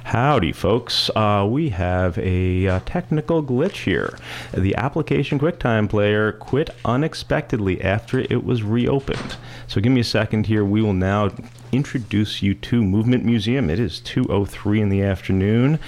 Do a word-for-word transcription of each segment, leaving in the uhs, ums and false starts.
Howdy, folks. Uh, we have a uh, technical glitch here. The application QuickTime Player quit unexpectedly after it was reopened. So give me a second here. We will now introduce you to Movement Museum. It is two oh three in the afternoon.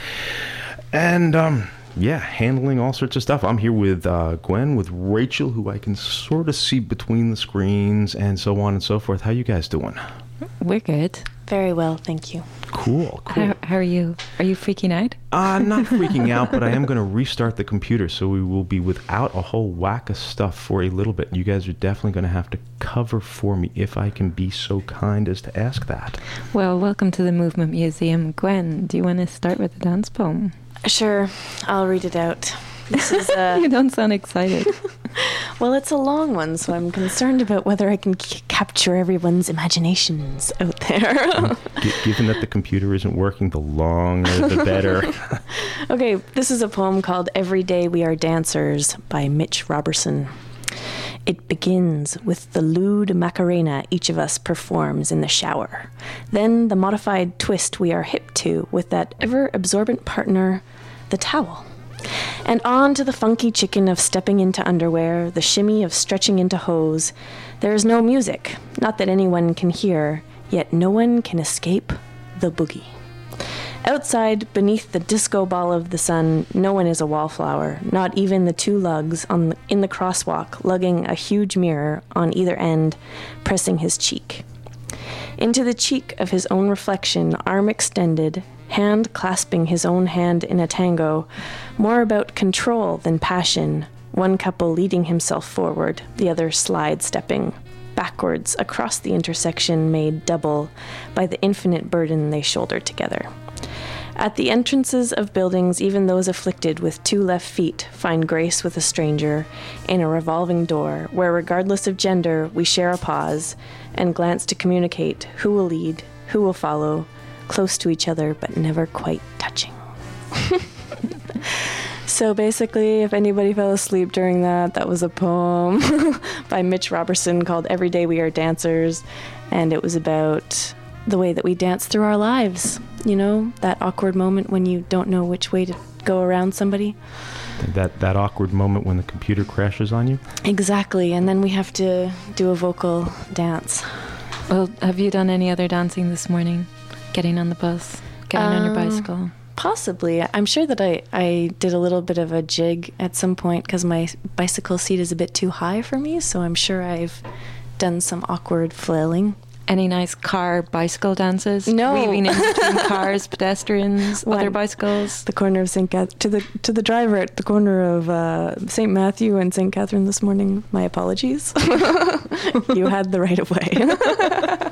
And, um... yeah, handling all sorts of stuff. I'm here with uh, Gwen, with Rachel, who I can sort of see between the screens, and so on and so forth. How you guys doing? We're good. Very well, thank you. Cool, cool. How, how are you? Are you freaking out? Uh, not freaking out, but I am going to restart the computer, so we will be without a whole whack of stuff for a little bit. You guys are definitely going to have to cover for me if I can be so kind as to ask that. Well, welcome to the Movement Museum. Gwen, do you want to start with a dance poem? Sure, I'll read it out. This is uh... You don't sound excited. Well, it's a long one, so I'm concerned about whether I can c- capture everyone's imaginations out there. G- given that the computer isn't working, the longer the better. Okay, this is a poem called Every Day We Are Dancers by Mitch Robertson. It begins with the lewd Macarena each of us performs in the shower. Then the modified twist we are hip to with that ever-absorbent partner, the towel. And on to the funky chicken of stepping into underwear, the shimmy of stretching into hose. There is no music, not that anyone can hear, yet no one can escape the boogie. Outside, beneath the disco ball of the sun, no one is a wallflower, not even the two lugs on the, in the crosswalk, lugging a huge mirror on either end, pressing his cheek. Into the cheek of his own reflection, arm extended, hand clasping his own hand in a tango, more about control than passion, one couple leading himself forward, the other slide-stepping, backwards across the intersection made double by the infinite burden they shoulder together. At the entrances of buildings, even those afflicted with two left feet find grace with a stranger in a revolving door where, regardless of gender, we share a pause and glance to communicate who will lead, who will follow, close to each other but never quite touching. So basically, if anybody fell asleep during that, that was a poem by Mitch Robertson called Every Day We Are Dancers, and it was about the way that we dance through our lives. You know, that awkward moment when you don't know which way to go around somebody. That that awkward moment when the computer crashes on you? Exactly, and then we have to do a vocal dance. Well, have you done any other dancing this morning? Getting on the bus? Getting um, on your bicycle? Possibly. I'm sure that I, I did a little bit of a jig at some point because my bicycle seat is a bit too high for me, so I'm sure I've done some awkward flailing. Any nice car bicycle dances? No. Weaving in between cars, pedestrians, One, other bicycles? The corner of Saint Cath- to the to the driver at the corner of uh, Saint Matthew and Saint Catherine this morning. My apologies. You had the right of way.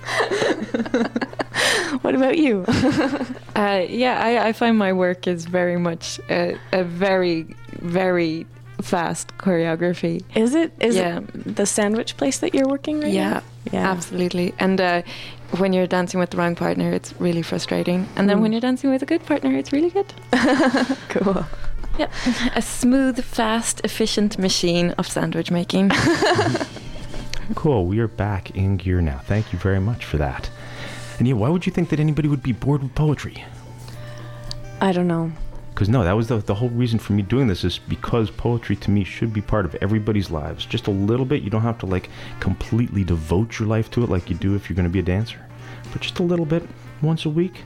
What about you? uh, yeah, I, I find my work is very much a, a very, very fast choreography. Is it? Is yeah. it the sandwich place that you're working right yeah, now? Yeah, absolutely. And uh, when you're dancing with the wrong partner, it's really frustrating. And then mm. when you're dancing with a good partner, it's really good. Cool. Yep. A smooth, fast, efficient machine of sandwich making. Cool. We are back in gear now. Thank you very much for that. And yeah, why would you think that anybody would be bored with poetry? I don't know. Because no, that was the, the whole reason for me doing this, is because poetry to me should be part of everybody's lives. Just a little bit. You don't have to like completely devote your life to it like you do if you're going to be a dancer. But just a little bit, once a week.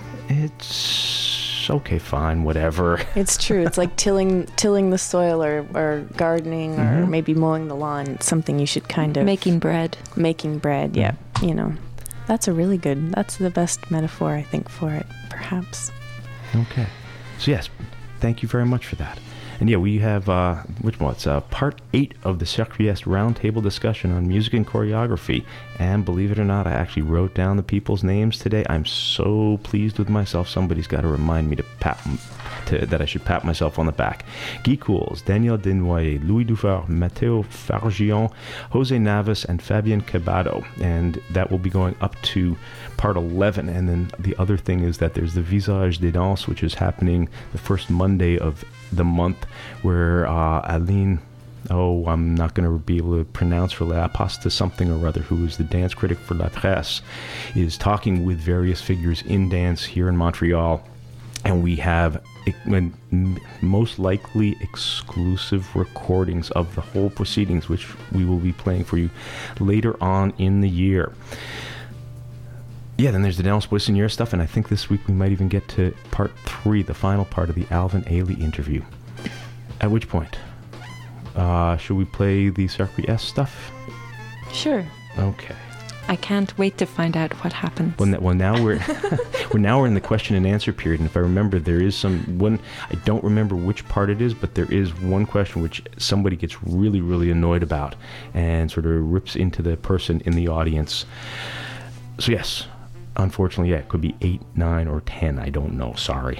It's okay, fine, whatever. It's true. It's like tilling tilling the soil or, or gardening mm-hmm. or maybe mowing the lawn. It's something you should kind of... Making bread. Making bread, yeah. Mm-hmm. You know, that's a really good... That's the best metaphor, I think, for it, perhaps. Okay. So yes, thank you very much for that. And yeah, we have, uh, which one? It's uh, part eight of the Circuiest roundtable discussion on music and choreography. And believe it or not, I actually wrote down the people's names today. I'm so pleased with myself. Somebody's got to remind me to pat to, that I should pat myself on the back. Guy Cools, Daniel Desnoyers, Louis Dufour, Matteo Fargion, Jose Navas, and Fabien Cabado. And that will be going up to part eleven. And then the other thing is that there's the Visage des Danses, which is happening the first Monday of the month, where uh, Aline oh, I'm not going to be able to pronounce for La Pasta something or other, who is the dance critic for La Presse, is talking with various figures in dance here in Montreal. And we have most likely exclusive recordings of the whole proceedings, which we will be playing for you later on in the year. Yeah, then there's the Dennis Boissonniere stuff, and I think this week we might even get to part three, the final part of the Alvin Ailey interview. At which point, uh, should we play the Circuit S stuff? Sure. Okay. I can't wait to find out what happens. Well, well now we're we're now we're in the question and answer period, and if I remember, there is some one. I don't remember which part it is, but there is one question which somebody gets really, really annoyed about, and sort of rips into the person in the audience. So yes, unfortunately, yeah, it could be eight, nine, or ten. I don't know. Sorry.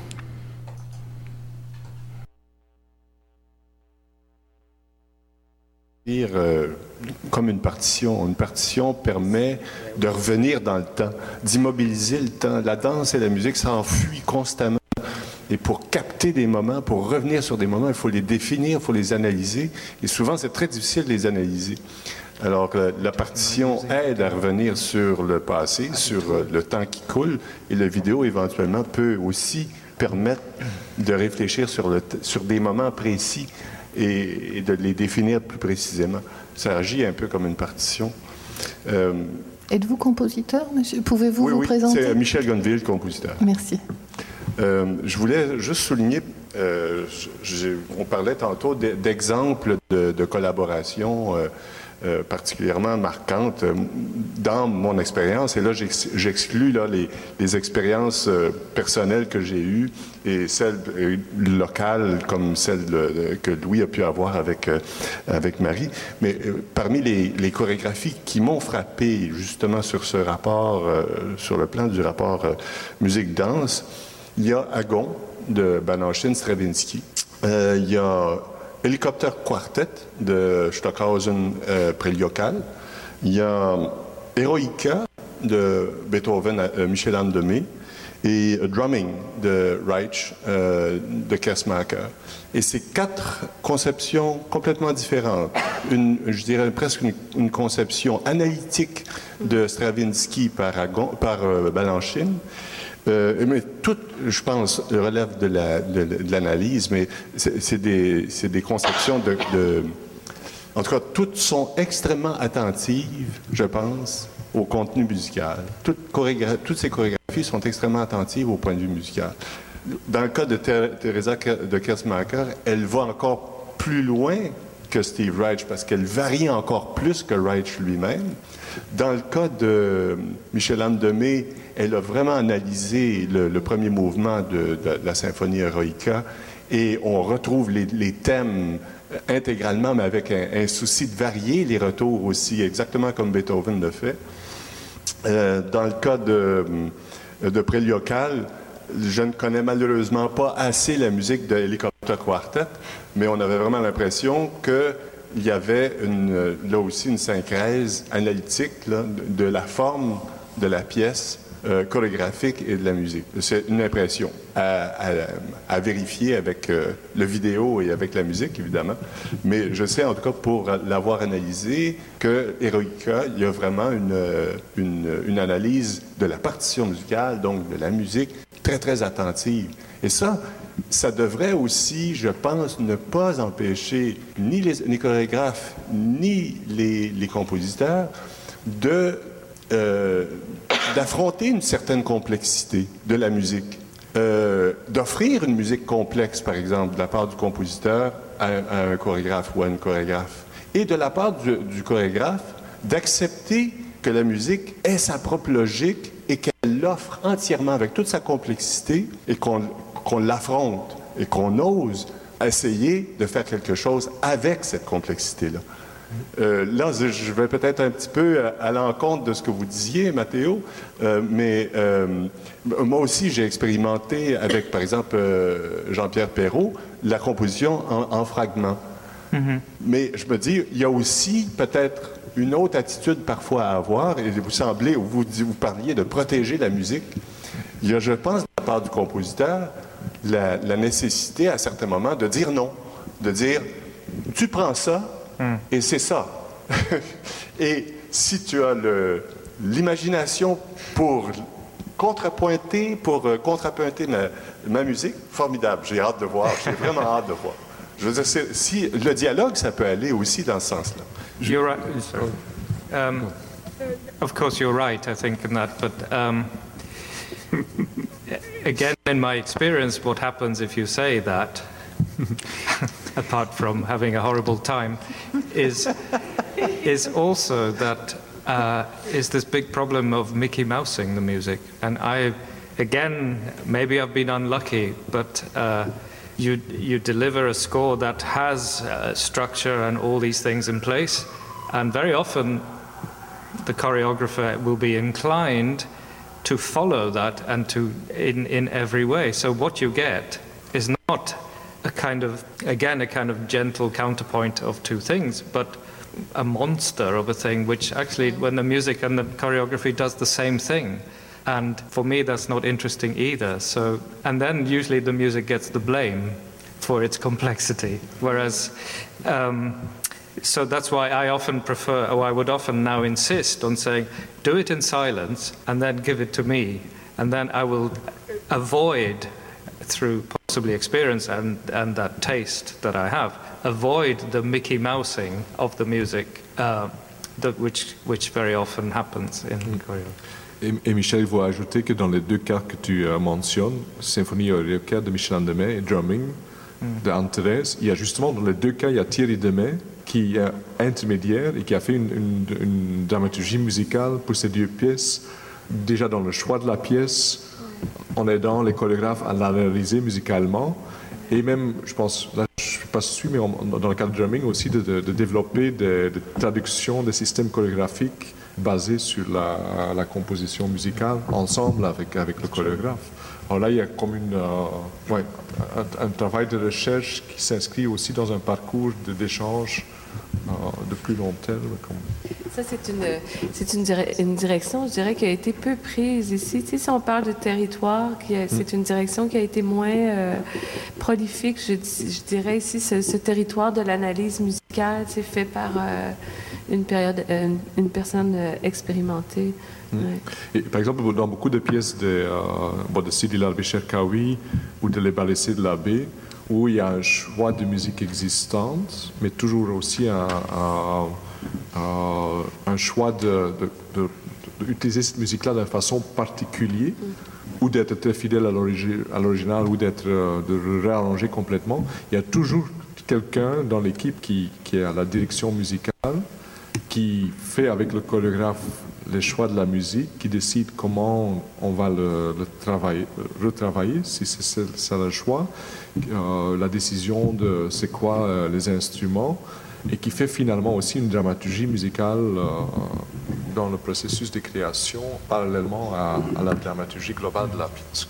Euh, comme une partition. Une partition permet de revenir dans le temps, d'immobiliser le temps. La danse et la musique s'enfuient constamment. Et pour capter des moments, pour revenir sur des moments, il faut les définir, il faut les analyser. Et souvent, c'est très difficile de les analyser. Alors, la, la partition aide à revenir sur le passé, sur le temps qui coule. Et la vidéo, éventuellement, peut aussi permettre de réfléchir sur, le, sur des moments précis et, et de les définir plus précisément. Ça agit un peu comme une partition. Euh, Êtes-vous compositeur, monsieur? Pouvez-vous oui, vous oui, présenter? C'est Michel Gonville, compositeur. Merci. Euh, je voulais juste souligner, euh, on parlait tantôt d'exemples de, de collaboration euh, euh, particulièrement marquantes euh, dans mon expérience. Et là, j'exclus là, les, les expériences euh, personnelles que j'ai eues et celles euh, locales comme celles de, que Louis a pu avoir avec, euh, avec Marie. Mais euh, parmi les, les chorégraphies qui m'ont frappé justement sur ce rapport, euh, sur le plan du rapport euh, musique-danse, il y a Agon de Balanchine Stravinsky. Euh, il y a Helicopter Quartet de Stockhausen euh, Préliocal. Il y a Eroica de Beethoven, euh, Michel Andemé. Et Drumming de Reich euh, de Kersmacher. Et c'est quatre conceptions complètement différentes. Une, je dirais presque une, une conception analytique de Stravinsky par, Agon, par euh, Balanchine. Euh, mais tout, je pense, relève de, la, de, de l'analyse, mais c'est, c'est, des, c'est des conceptions de, de... En tout cas, toutes sont extrêmement attentives, je pense, au contenu musical. Toutes, chorégra- toutes ces chorégraphies sont extrêmement attentives au point de vue musical. Dans le cas de Thé- Teresa de Kersmacher, elle va encore plus loin que Steve Reich, parce qu'elle varie encore plus que Reich lui-même. Dans le cas de Michel Andemé, elle a vraiment analysé le, le premier mouvement de, de la symphonie Eroica et on retrouve les, les thèmes intégralement, mais avec un, un souci de varier les retours aussi, exactement comme Beethoven le fait. Euh, dans le cas de, de Préliocal, je ne connais malheureusement pas assez la musique de Helicopter Quartet, mais on avait vraiment l'impression qu'il y avait une, là aussi une synthèse analytique là, de, de la forme de la pièce euh, chorégraphique et de la musique. C'est une impression à, à, à vérifier avec euh, le vidéo et avec la musique, évidemment. Mais je sais, en tout cas, pour l'avoir analysé, que Eroica, il y a vraiment une, une, une analyse de la partition musicale, donc de la musique, très, très attentive. Et ça, ça devrait aussi, je pense, ne pas empêcher ni les, les chorégraphes, ni les, les compositeurs de, euh, d'affronter une certaine complexité de la musique. Euh, d'offrir une musique complexe, par exemple, de la part du compositeur à, à un chorégraphe ou à une chorégraphe. Et de la part du, du chorégraphe, d'accepter que la musique ait sa propre logique et qu'elle l'offre entièrement avec toute sa complexité et qu'on, qu'on l'affronte et qu'on ose essayer de faire quelque chose avec cette complexité-là. Euh, là, je vais peut-être un petit peu à, à l'encontre de ce que vous disiez, Mathéo, euh, mais euh, moi aussi, j'ai expérimenté avec, par exemple, euh, Jean-Pierre Perrault, la composition en, en fragments. Mm-hmm. Mais je me dis, il y a aussi peut-être une autre attitude parfois à avoir, et vous semblez, vous, vous parliez de protéger la musique. Il y a, je pense, de la part du compositeur, la, la nécessité à certains moments de dire non, de dire tu prends ça mm. et c'est ça. Et si tu as le, l'imagination pour contrapointer, pour euh, contrapointer ma, ma musique, formidable. J'ai hâte de voir. J'ai vraiment hâte de voir. Je veux dire, c'est, si le dialogue, ça peut aller aussi dans ce sens-là. Je... You're right. Um, of course, you're right, I think, in that. But um, again, in my experience, what happens if you say that, apart from having a horrible time, is is also that uh, is this big problem of Mickey Mousing the music. And I, again, maybe I've been unlucky, but uh, you you deliver a score that has uh, structure and all these things in place, and very often the choreographer will be inclined to follow that and to in in every way. So what you get is not a kind of, again, a kind of gentle counterpoint of two things, but a monster of a thing, which actually, when the music and the choreography does the same thing, and for me that's not interesting either. So, and then usually the music gets the blame for its complexity, whereas um, so that's why I often prefer, or I would often now insist on saying, do it in silence and then give it to me, and then I will avoid, through possibly experience and, and that taste that I have, avoid the Mickey Mousing of the music, uh, the, which, which very often happens in mm. choreography. Et, et Michel, il faut ajouter que dans les deux cas que tu euh, mentionnes, Symphonie Eureka de Michel Andemey et Drumming mm. de Anne-Thérèse, il y a justement dans les deux cas, il y a Thierry Demey qui est intermédiaire et qui a fait une, une, une dramaturgie musicale pour ces deux pièces, déjà dans le choix de la pièce, en aidant les chorégraphes à l'analyser musicalement, et même, je pense, là je ne suis pas sûr, mais on, dans le cas de Drumming aussi, de, de, de développer des de traductions des systèmes chorégraphiques basés sur la, la composition musicale, ensemble avec, avec le chorégraphe. Alors là, il y a comme une, euh, ouais, un, un travail de recherche qui s'inscrit aussi dans un parcours de, d'échange euh, de plus long terme. Comme... Ça, c'est une, c'est une, dire, une direction, je dirais, qui a été peu prise ici. Tu sais, si on parle de territoire, qui a, c'est une direction qui a été moins euh, prolifique, je, je dirais ici, ce, ce territoire de l'analyse musicale, c'est fait par euh, une, période, euh, une, une personne euh, expérimentée. Mmh. Ouais. Et, par exemple, dans beaucoup de pièces de, euh, bon, de Sidi Larbi-Cherkaoui ou de Les Balaissés de l'abbé, où il y a un choix de musique existante, mais toujours aussi un, un, un, un choix de, de, de, d'utiliser cette musique-là d'une façon particulière, mmh. ou d'être très fidèle à, l'origi- à l'original, ou d'être, de réarranger complètement. Il y a toujours quelqu'un dans l'équipe qui, qui est à la direction musicale, qui fait avec le chorégraphe les choix de la musique, qui décide comment on va le, le travailler, retravailler, si c'est, c'est, c'est le choix, euh, la décision de c'est quoi euh, les instruments, et qui fait finalement aussi une dramaturgie musicale euh, dans le processus de création, parallèlement à, à la dramaturgie globale de la pièce.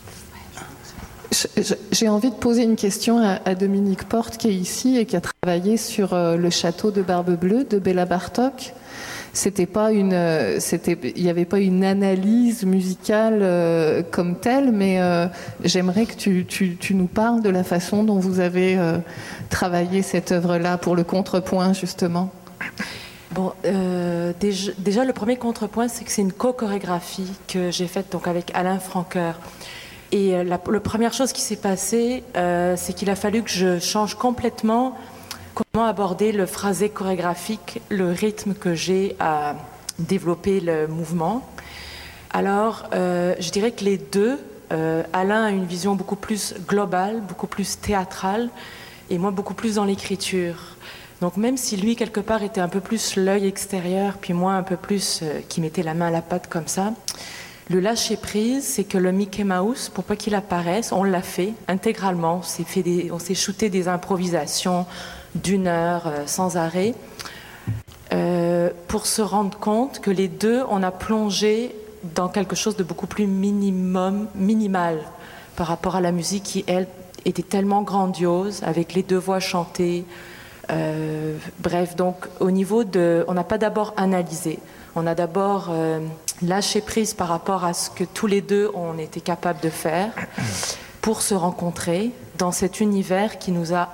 J'ai envie de poser une question à, à Dominique Porte, qui est ici et qui a travaillé sur euh, le château de Barbe Bleue de Béla Bartók. C'était pas une, c'était, il n'y avait pas une analyse musicale euh, comme telle, mais euh, j'aimerais que tu, tu, tu nous parles de la façon dont vous avez euh, travaillé cette œuvre-là pour le contrepoint, justement. Bon, euh, déjà, déjà, le premier contrepoint, c'est que c'est une co-chorégraphie que j'ai faite donc avec Alain Francoeur. Et euh, la, la première chose qui s'est passée, euh, c'est qu'il a fallu que je change complètement comment aborder le phrasé chorégraphique, le rythme que j'ai à développer le mouvement. Alors, euh, je dirais que les deux, euh, Alain a une vision beaucoup plus globale, beaucoup plus théâtrale, et moi beaucoup plus dans l'écriture. Donc même si lui, quelque part, était un peu plus l'œil extérieur, puis moi un peu plus euh, qui mettait la main à la pâte comme ça, le lâcher-prise, c'est que le Mickey Mouse, pour pas qu'il apparaisse, on l'a fait intégralement. On s'est, fait des, on s'est shooté des improvisations d'une heure euh, sans arrêt, euh, pour se rendre compte que les deux, on a plongé dans quelque chose de beaucoup plus minimum, minimal par rapport à la musique qui, elle, était tellement grandiose, avec les deux voix chantées. Euh, bref, donc au niveau de... On n'a pas d'abord analysé, on a d'abord euh, lâché prise par rapport à ce que tous les deux, on était capables de faire pour se rencontrer dans cet univers qui nous a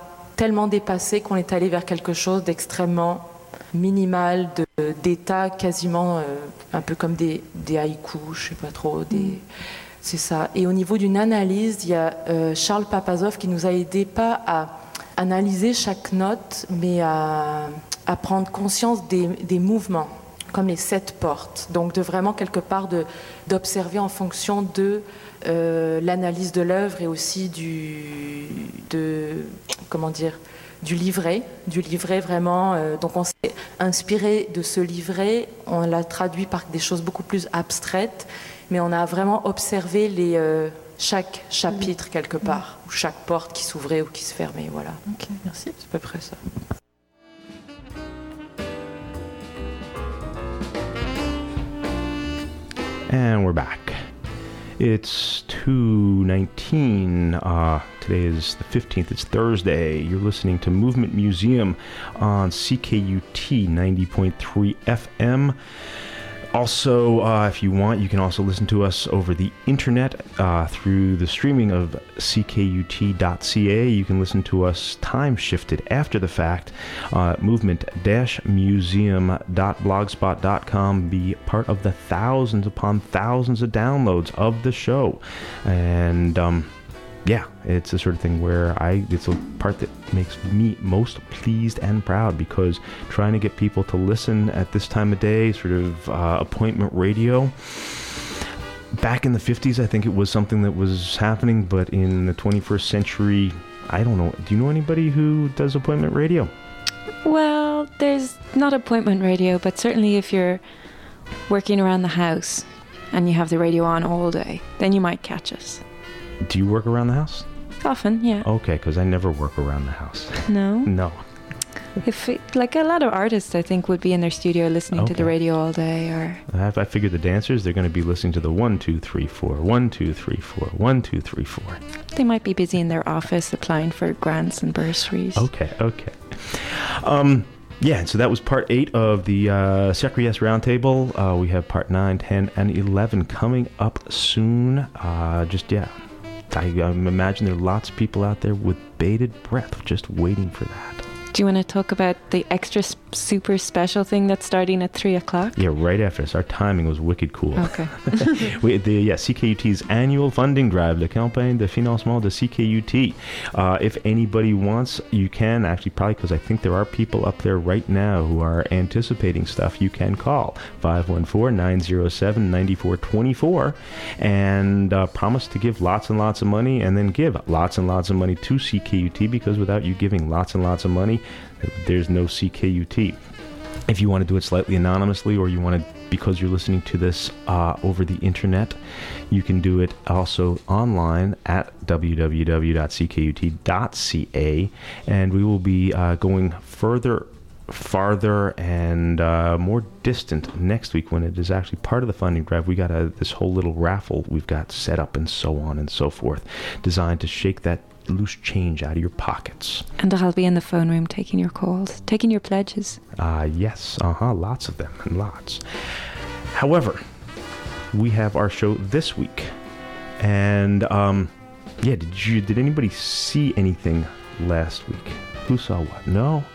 tellement dépassé qu'on est allé vers quelque chose d'extrêmement minimal, de, d'état quasiment euh, un peu comme des, des haïkus, je sais pas trop, des... Mm. C'est ça. Et au niveau d'une analyse, il y a euh, Charles Papazov qui nous a aidé pas à analyser chaque note, mais à, à prendre conscience des, des mouvements, comme les sept portes. Donc de vraiment quelque part de, d'observer en fonction de euh, l'analyse de l'œuvre et aussi du, de, comment dire, du livret, du livret vraiment. Euh, donc on s'est inspiré de ce livret, on l'a traduit par des choses beaucoup plus abstraites, mais on a vraiment observé les, euh, chaque chapitre quelque part, ou chaque porte qui s'ouvrait ou qui se fermait, voilà. Ok, merci. C'est à peu près ça. And we're back. It's two nineteen. Uh, today is the fifteenth. It's Thursday. You're listening to Movement Museum on C K U T ninety point three F M. Also, uh, if you want, you can also listen to us over the internet uh, through the streaming of C K U T dot C A. You can listen to us time-shifted after the fact uh, at movement museum dot blogspot dot com. Be part of the thousands upon thousands of downloads of the show. And, um... yeah, it's the sort of thing where I, it's a part that makes me most pleased and proud, because trying to get people to listen at this time of day, sort of uh, appointment radio, back in the fifties, I think it was something that was happening, but in the twenty-first century, I don't know. Do you know anybody who does appointment radio? Well, there's not appointment radio, but certainly if you're working around the house and you have the radio on all day, then you might catch us. Do you work around the house? Often, yeah. Okay, because I never work around the house. No? No. If it, like a lot of artists, I think, would be in their studio listening Okay. to the radio all day, or... I, I figure the dancers, they're going to be listening to the one, two, three, four, one, two, three, four, one, two, three, four. They might be busy in their office applying for grants and bursaries. Okay, okay. Um... Yeah, so that was part eight of the uh, C R S Roundtable. Uh, we have part nine, ten, and eleven coming up soon. Uh, just, yeah, I, I imagine there are lots of people out there with bated breath just waiting for that. Do you want to talk about the extra s- super special thing that's starting at three o'clock? Yeah, right after this. Our timing was wicked cool. Okay. we, the, yeah, C K U T's annual funding drive, la campagne de financement de C K U T. Uh, if anybody wants, you can actually, probably because I think there are people up there right now who are anticipating stuff, you can call five one four, nine zero seven, nine four two four and uh, promise to give lots and lots of money, and then give lots and lots of money to C K U T, because without you giving lots and lots of money, there's no C K U T. If you want to do it slightly anonymously, or you want to, because you're listening to this uh, over the internet, you can do it also online at w w w dot c k u t dot c a, and we will be uh, going further farther and uh, more distant next week, when it is actually part of the funding drive. We got a, this whole little raffle we've got set up, and so on and so forth, designed to shake that loose change out of your pockets. And I'll be in the phone room taking your calls, taking your pledges. Uh, yes, uh-huh, lots of them, and lots. However, we have our show this week, and um, yeah, did you? Did anybody see anything last week? Who saw what? No?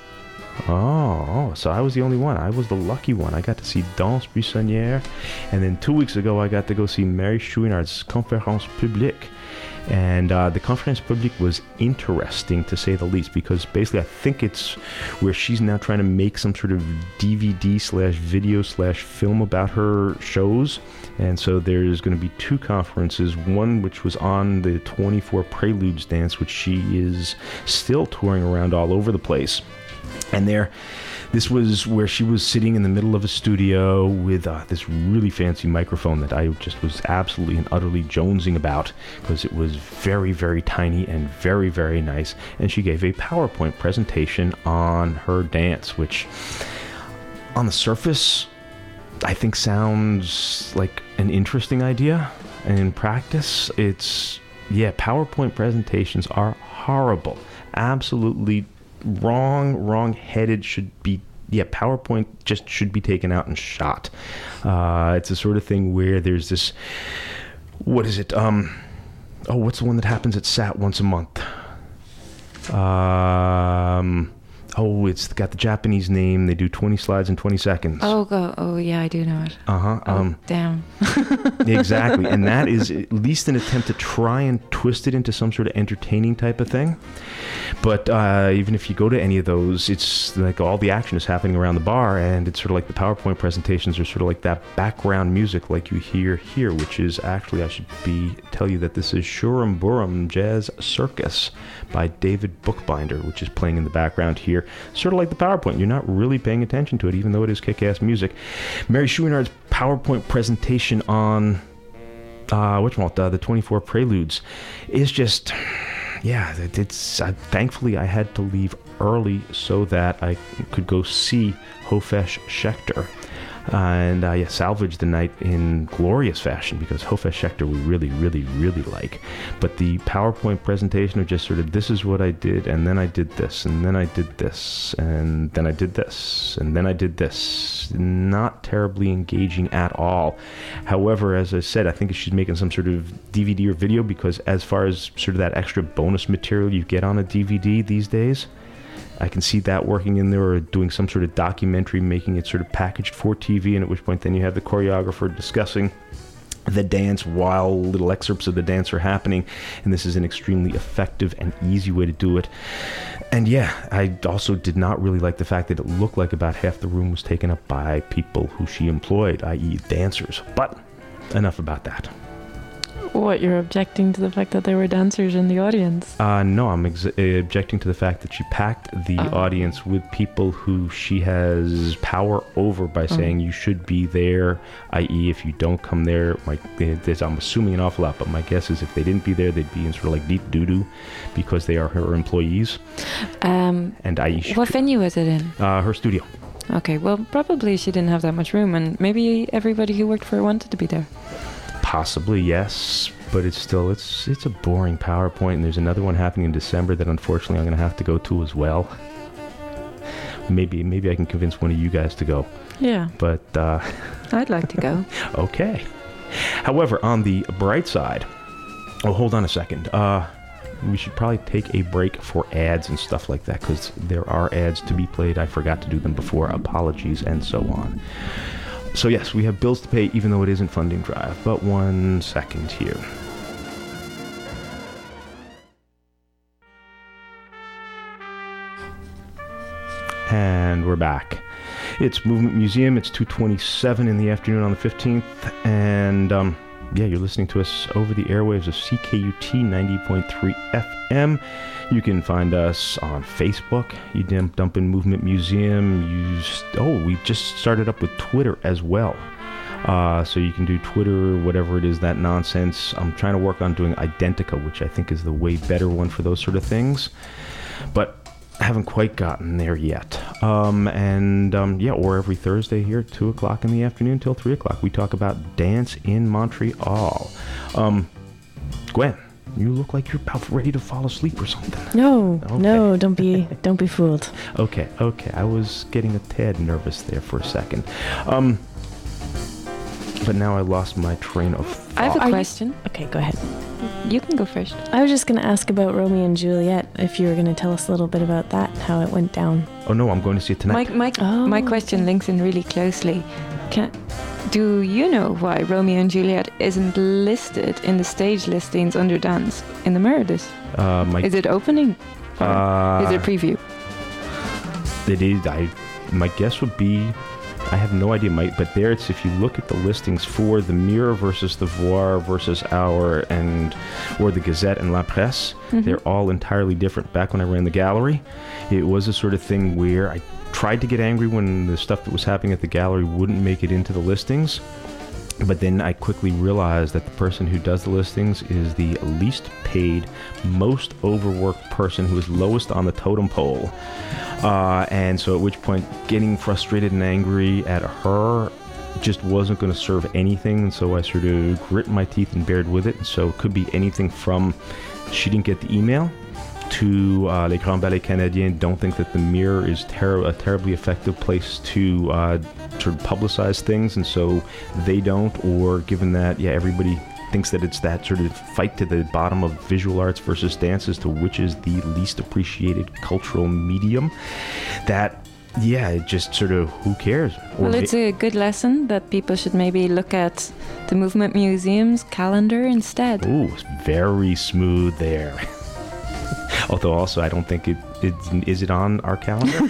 Oh, oh, so I was the only one. I was the lucky one. I got to see Danse Buissonnière, and then two weeks ago I got to go see Mary Chouinard's Conférence Publique. And uh, the Conférence Publique was interesting, to say the least, because basically I think it's where she's now trying to make some sort of D V D slash video slash film about her shows. And so there's going to be two conferences, one which was on the twenty-four Preludes dance, which she is still touring around all over the place. And there, this was where she was sitting in the middle of a studio with uh, this really fancy microphone that I just was absolutely and utterly jonesing about, because it was very, very tiny and very, very nice. And she gave a PowerPoint presentation on her dance, which on the surface, I think sounds like an interesting idea. And in practice, it's, yeah, PowerPoint presentations are horrible. Absolutely wrong, wrong-headed, should be, yeah, PowerPoint just should be taken out and shot. Uh, it's the sort of thing where there's this, what is it, um, oh, what's the one that happens at S A T once a month? Um, oh, it's got the Japanese name. They do twenty slides in twenty seconds. Oh, go, oh yeah, I do know it. Uh-huh. Oh, Um, damn. exactly. And that is at least an attempt to try and twist it into some sort of entertaining type of thing. But uh, even if you go to any of those, it's like all the action is happening around the bar, and it's sort of like the PowerPoint presentations are sort of like that background music like you hear here, which is actually, I should be tell you that this is Shurum Burum Jazz Circus by David Bookbinder, which is playing in the background here. Sort of like the PowerPoint. You're not really paying attention to it, even though it is kick-ass music. Mary Chouinard's PowerPoint presentation on uh, whatchamacallit, uh, the twenty-four Preludes is just... Yeah, it's uh, thankfully I had to leave early so that I could go see Hofesh Schechter uh, and uh, yeah, salvage the night in glorious fashion, because Hofesh Schechter we really, really, really like. But the PowerPoint presentation of just sort of, this is what I did, and then I did this, and then I did this, and then I did this, and then I did this. Not terribly engaging at all. However, as I said, I think she's making some sort of D V D or video, because as far as sort of that extra bonus material you get on a D V D these days, I can see that working in there, or doing some sort of documentary, making it sort of packaged for T V, and at which point then you have the choreographer discussing the dance while little excerpts of the dance are happening, and this is an extremely effective and easy way to do it. And yeah, I also did not really like the fact that it looked like about half the room was taken up by people who she employed, that is dancers. But enough about that. What, you're objecting to the fact that there were dancers in the audience? Uh, no, I'm ex- objecting to the fact that she packed the oh. audience with people who she has power over by saying oh. you should be there, that is if you don't come there, my, there's, I'm assuming an awful lot, but my guess is if they didn't be there, they'd be in sort of like deep doo-doo, because they are her employees. Um, and that is what venue was it in? Uh, her studio. Okay, well, probably she didn't have that much room, and maybe everybody who worked for her wanted to be there. Possibly, yes, but it's still, it's it's a boring PowerPoint, and there's another one happening in December that unfortunately I'm going to have to go to as well. Maybe maybe I can convince one of you guys to go. Yeah. But, uh... I'd like to go. Okay. However, on the bright side... Oh, hold on a second. Uh, we should probably take a break for ads and stuff like that, because there are ads to be played. I forgot to do them before. Apologies, and so on. So yes, we have bills to pay, even though it isn't funding drive. But one second here. And we're back. It's Movement Museum. It's two twenty-seven in the afternoon on the fifteenth. And um, yeah, you're listening to us over the airwaves of C K U T ninety point three F M. You can find us on Facebook. You dump, dump in Movement Museum. You st- oh, we just started up with Twitter as well. Uh, so you can do Twitter, whatever it is, that nonsense. I'm trying to work on doing Identica, which I think is the way better one for those sort of things. But I haven't quite gotten there yet. Um, and um, yeah, or every Thursday here at two o'clock in the afternoon till three o'clock, we talk about dance in Montreal. Um, Gwen, you look like you're about ready to fall asleep or something. No, okay. no, don't be, don't be fooled. Okay, okay. I was getting a tad nervous there for a second. Um, but now I lost my train of thought. I have a Are question. You, okay, go ahead. You can go first. I was just going to ask about Romeo and Juliet, if you were going to tell us a little bit about that, how it went down. Oh no, I'm going to see it tonight. My, my, oh. my question links in really closely. Can, do you know why Romeo and Juliet isn't listed in the stage listings under dance in the Meredith? Uh, my, is it opening? Or uh, is it preview? It is. I, my guess would be, I have no idea, Mike, but there it's, if you look at the listings for the Mirror versus the Voir versus Our and, or the Gazette and La Presse, mm-hmm. they're all entirely different. Back when I ran the gallery, it was a sort of thing where I tried to get angry when the stuff that was happening at the gallery wouldn't make it into the listings. But then I quickly realized that the person who does the listings is the least paid, most overworked person who is lowest on the totem pole. Uh, and so at which point getting frustrated and angry at her just wasn't going to serve anything. And so I sort of grit my teeth and bared with it. And so it could be anything from she didn't get the email to uh, Les Grands Ballets Canadiens don't think that the Mirror is ter- a terribly effective place to uh, sort of publicize things, and so they don't, or given that, yeah, everybody thinks that it's that sort of fight to the bottom of visual arts versus dance as to which is the least appreciated cultural medium. That, yeah, it just sort of, who cares? Or Well, it's a good lesson that people should maybe look at the Movement Museum's calendar instead. Ooh, very smooth there. Although also, I don't think it, it is it on our calendar?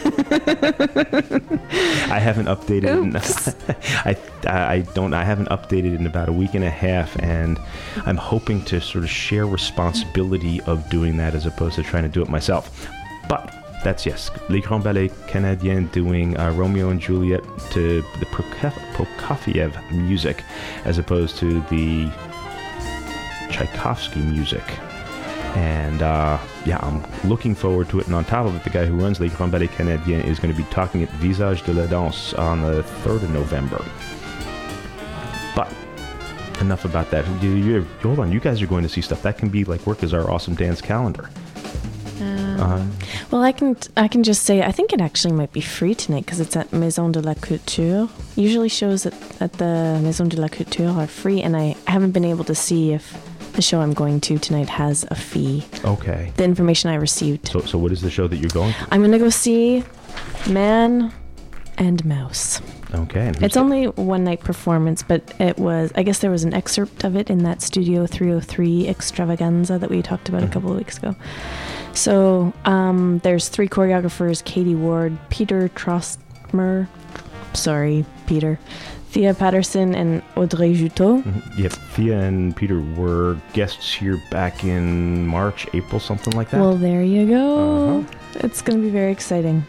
I haven't updated. In, I I don't. I haven't updated in about a week and a half, and I'm hoping to sort of share responsibility of doing that as opposed to trying to do it myself. But that's yes, Les Grands Ballets Canadiens doing uh, Romeo and Juliet to the Prokofiev music, as opposed to the Tchaikovsky music. And uh, yeah, I'm looking forward to it. And on top of it, the guy who runs Les Grands Ballets Canadiens is going to be talking at Visage de la Danse on the third of November. But enough about that. You, you, hold on, you guys are going to see stuff that can be like work as our awesome dance calendar. Um, uh, well, I can I can just say I think it actually might be free tonight because it's at Maison de la Culture. Usually shows at, at the Maison de la Culture are free, and I haven't been able to see if the show I'm going to tonight has a fee. Okay. The information I received. So, so what is the show that you're going to? I'm going to go see Man and Mouse. Okay. And It's that? only one night performance, but it was, I guess there was an excerpt of it in that Studio three oh three extravaganza that we talked about mm-hmm. a couple of weeks ago. So um, there's three choreographers, Katie Ward, Peter Trostmer, sorry, Peter, Thea Patterson, and Audrey Juteau. Mm-hmm. Yep, Thea and Peter were guests here back in March, April, something like that. Well, there you go. Uh-huh. It's going to be very exciting.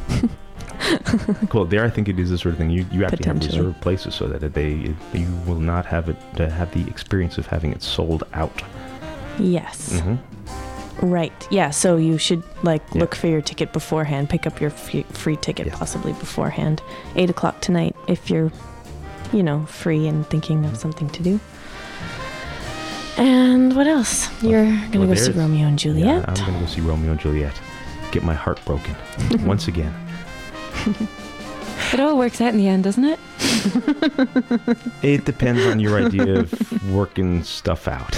Cool. There, I think it is the sort of thing you, you actually have reserved places so that they you will not have it to have the experience of having it sold out. Yes. Mm-hmm. Right. Yeah. So you should like yeah. look for your ticket beforehand. Pick up your free, free ticket yeah. possibly beforehand. Eight o'clock tonight if you're, you know, free and thinking of something to do. And what else? You're gonna well, go see Romeo and Juliet. Yeah, I'm gonna go see Romeo and Juliet. Get my heart broken once again. It all works out in the end, doesn't it? It depends on your idea of working stuff out.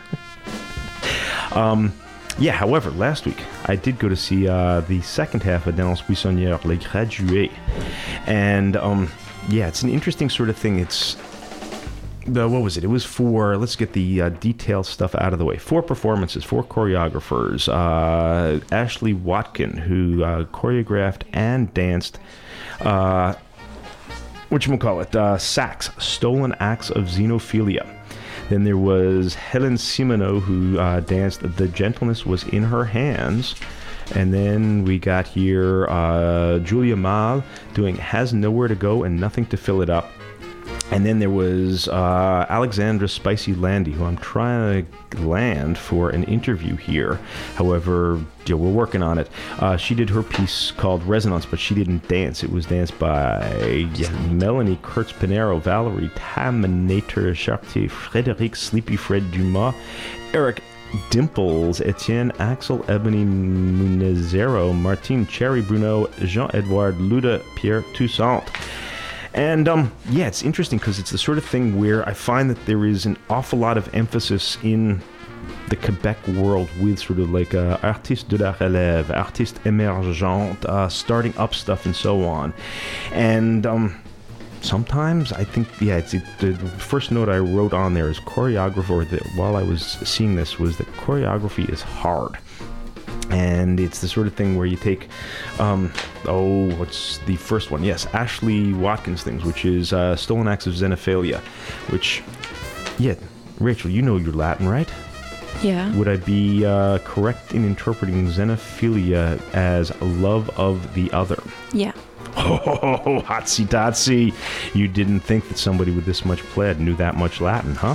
um, yeah, however, last week I did go to see uh, the second half of Danse Buissonnière, Les Gradués. And um, yeah, it's an interesting sort of thing. It's Uh, what was it? It was for, let's get the uh, detailed stuff out of the way. Four performances, four choreographers. Uh, Ashley Watkin, who uh, choreographed and danced, uh, whatchamacallit, uh, Sax, Stolen Acts of Xenophilia. Then there was Helen Simoneau, who uh, danced The Gentleness Was in Her Hands. And then we got here uh, Julia Mal doing Has Nowhere to Go and Nothing to Fill It Up. And then there was uh, Alexandra Spicy Landy, who I'm trying to land for an interview here. However, yeah, we're working on it. Uh, she did her piece called Resonance, but she didn't dance. It was danced by yeah, Melanie Kurtz-Pinero, Valerie Taminator Chartier, Frédéric Sleepy Fred Dumas, Eric Dimples, Etienne Axel Ebony Munezero, Martine Cherry Bruno, Jean-Edouard Luda, Pierre Toussaint. And, um, yeah, it's interesting because it's the sort of thing where I find that there is an awful lot of emphasis in the Quebec world with sort of like uh, artiste de la relève, artiste émergente, uh, starting up stuff and so on. And um, sometimes I think, yeah, it's it, the first note I wrote on there is choreographer, or that while I was seeing this, was that choreography is hard. And it's the sort of thing where you take, um, oh, what's the first one? Yes, Ashley Watkins things, which is uh, Stolen Acts of Xenophilia, which, yeah, Rachel, you know your Latin, right? Yeah. Would I be uh, correct in interpreting xenophilia as love of the other? Yeah. Oh, hotsy dotsy. You didn't think that somebody with this much pled knew that much Latin, huh?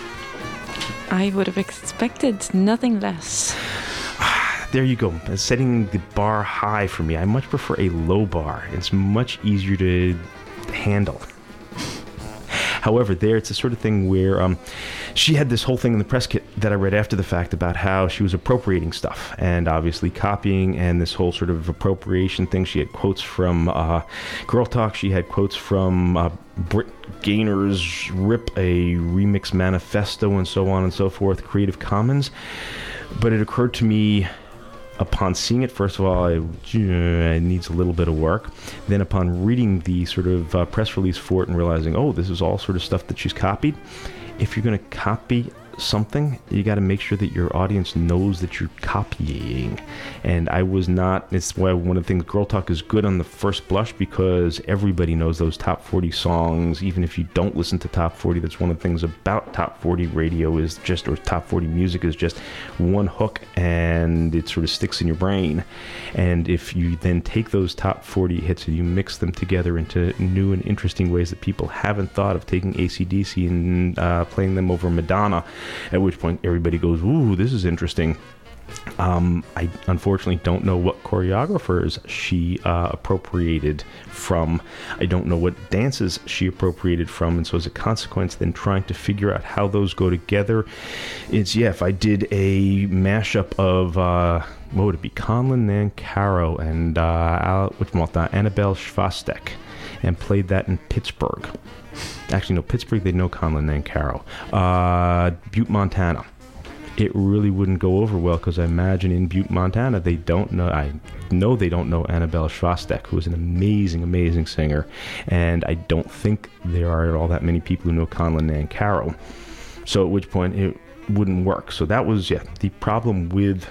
I would have expected nothing less. There you go, setting the bar high for me. I much prefer a low bar. It's much easier to handle. However, there it's the sort of thing where um, she had this whole thing in the press kit that I read after the fact about how she was appropriating stuff and obviously copying, and this whole sort of appropriation thing. She had quotes from uh, Girl Talk. She had quotes from uh, Britt Gaynor's Rip, a Remix Manifesto, and so on and so forth, Creative Commons. But it occurred to me upon seeing it, first of all, it, it needs a little bit of work. Then upon reading the sort of uh, press release for it and realizing, oh, this is all sort of stuff that she's copied. If you're going to copy something, you got to make sure that your audience knows that you're copying. And I was not. It's why one of the things Girl Talk is good on the first blush, because everybody knows those top forty songs. Even if you don't listen to top forty, that's one of the things about top forty radio is just, or top forty music is just one hook, and it sort of sticks in your brain. And if you then take those top forty hits and you mix them together into new and interesting ways that people haven't thought of, taking A C D C and uh, playing them over Madonna, at which point everybody goes, ooh, this is interesting. Um, I unfortunately don't know what choreographers she uh, appropriated from. I don't know what dances she appropriated from, and so as a consequence, then trying to figure out how those go together. It's, yeah, if I did a mashup of, uh, what would it be, Conlon Nancarrow and uh, Al, which one, uh, Annabelle Schwastek, and played that in Pittsburgh. Actually, no, Pittsburgh, they know Conlon Nancarrow. Uh, Butte, Montana. It really wouldn't go over well, because I imagine in Butte, Montana, they don't know, I know they don't know Annabelle Schwastek, who is an amazing, amazing singer, and I don't think there are all that many people who know Conlon Nancarrow. So at which point it wouldn't work. So that was, yeah, the problem with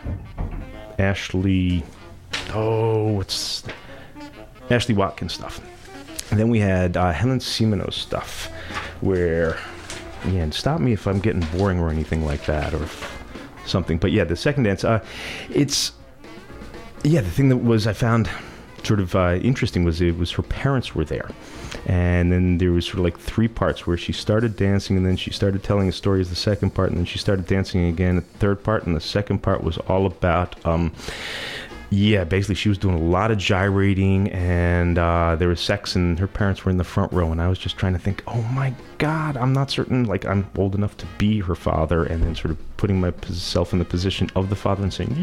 Ashley, oh, it's Ashley Watkins stuff. And then we had uh, Helen Simoneau's stuff, where, yeah, and stop me if I'm getting boring or anything like that, or something. But yeah, the second dance, uh, it's, yeah, the thing that was, I found sort of uh, interesting was it was her parents were there. And then there was sort of like three parts where she started dancing, and then she started telling a story as the second part, and then she started dancing again at the third part, and the second part was all about, um, yeah, basically she was doing a lot of gyrating, and uh, there was sex, and her parents were in the front row, and I was just trying to think, oh my God, I'm not certain, like I'm old enough to be her father, and then sort of putting myself in the position of the father and saying,